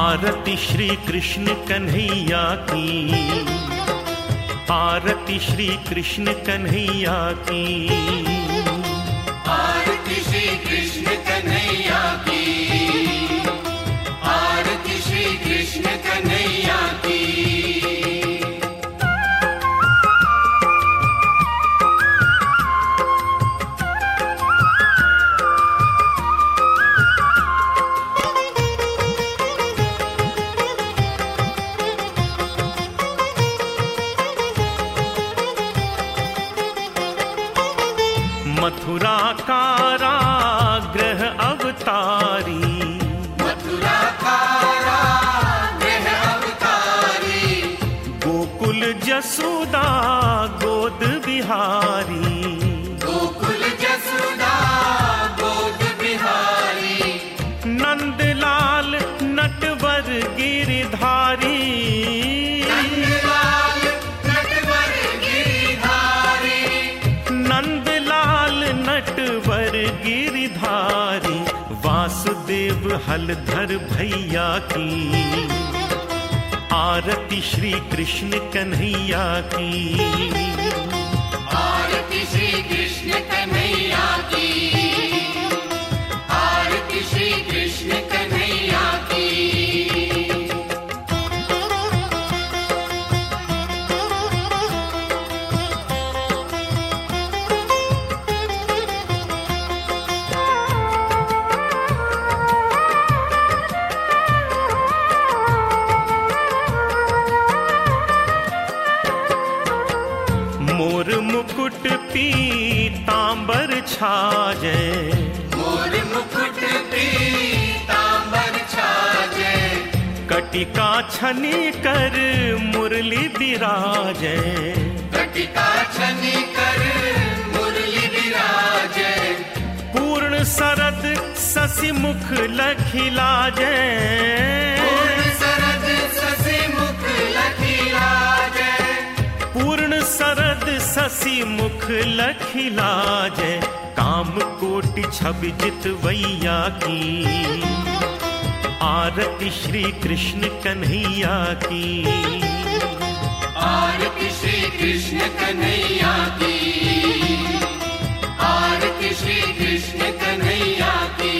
आरती श्री कृष्ण कन्हैया की, आरती श्री कृष्ण कन्हैया की, आरती श्री कृष्ण कन्हैया की, आरती श्री कृष्ण कन्हैया की। मथुरा कारागृह अवतारी, मथुरा कारागृह अवतारी, गोकुल जसोदा गोद बिहारी, गोकुल जसोदा गोद बिहारी, नंदलाल नटवर गिरधारी, नंदलाल नटवर गिरधारी, नंदलाल नटवर गिरधारी, वासुदेव हलधर भैया की, आरती श्री कृष्ण कन्हैया की, आरती श्री कृष्ण कन्हैया की, आरती श्री कृष्ण कन्हैया की। मोर मुकुट पीतांबर छाजे, मोर मुकुट पीतांबर छाजे, कटिका छनी कर मुरली बिराजे, कटिका छनी कर मुरली बिराजे, पूर्ण सरद शशि मुख लखिलाजे, पूर्ण सरद शशि मुख लखिलाजे, पूर्ण सरद शशि मुख लखिलाजे, काम कोटि छवि जितवैया की, आरती श्री कृष्ण कन्हैया की, आरती श्री कृष्ण कन्हैया की, आरती श्री कृष्ण कन्हैया की।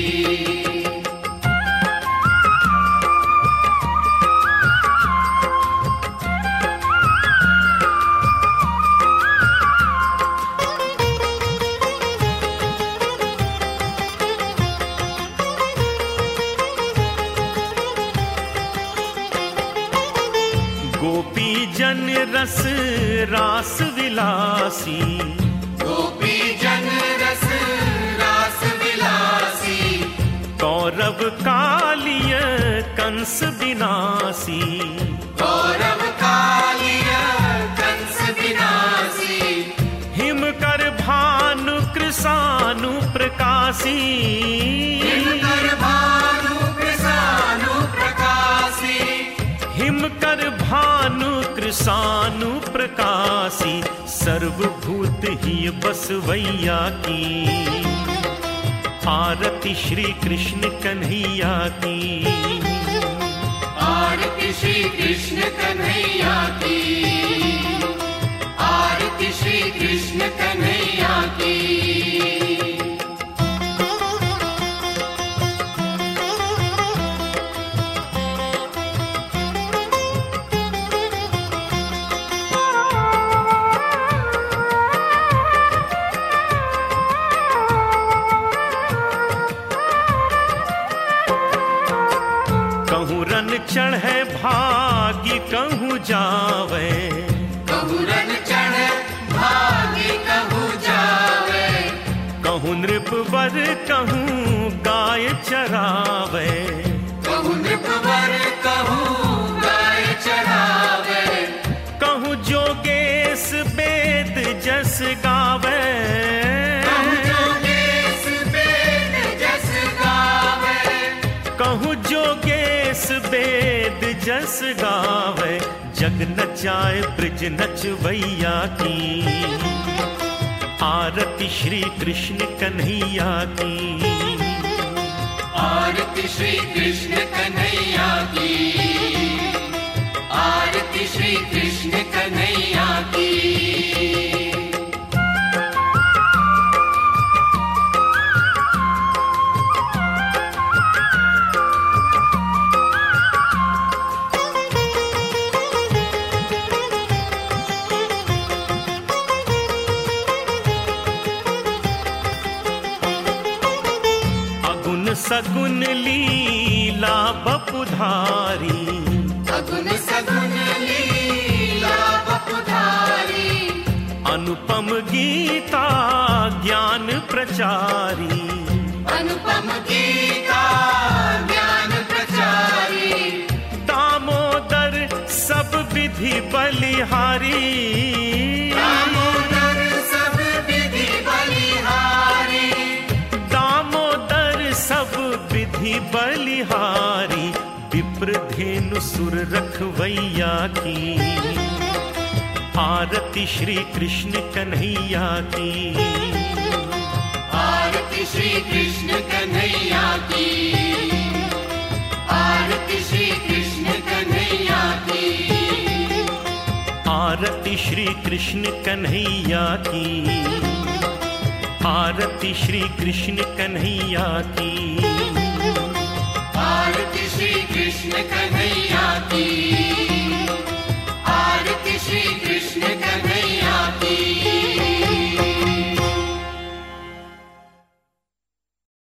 गोपी जन रस रास विलासी, गोपी जन रस रास विलासी, कौरव कालिय कंस विनाशी, कौरव कालिय कंस विनाशी, हिम कर भानु कृसानु प्रकाशी, हिमकर भानु कृसानु प्रकाशी, हिमकर भानु कृसानु प्रकाशी, सर्वभूत ही बसवैया की, आरती श्री कृष्ण कन्हैया की, आरती श्री कृष्ण कन्हैया की, आरती श्री कृष्ण कन्हैया की। कहूँ रन चढ़े भागी कहूँ जावे, कहूँ रन चढ़े भागी कहूँ जावे, कहूँ नृपवर कहूँ गाय चरावे, कहूँ नृपवर कहूँ गाय चरावे, कहूँ जोगेश वेद जस गावे, कहूँ जोगेश वेद जस गावे, कहूँ जोगेश वेद जस गावे, जग नचाए ब्रज नचवैया की, आरती श्री कृष्ण कन्हैया की, आरती श्री कृष्ण कन्हैया की, आरती श्री कृष्ण कन्हैया की। सगुन लीला बपुधारी, अगुन सगुन लीला बपुधारी, अनुपम गीता ज्ञान प्रचारी, अनुपम गीता ज्ञान प्रचारी, दामोदर सब विधि बलिहारी, दामोदर सब विधि बलिहारी, दामोदर सब विधि बलिहारी, विप्रधेनु सुर रखवैया की, आरती श्री कृष्ण कन्हैया की, आरती श्री कृष्ण कन्हैया की, आरती श्री कृष्ण कन्हैया की, आरती श्री कृष्ण कन्हैया की, आरती श्री कृष्ण कन्हैया की, आरती श्री कृष्ण कन्हैया की, आरती श्री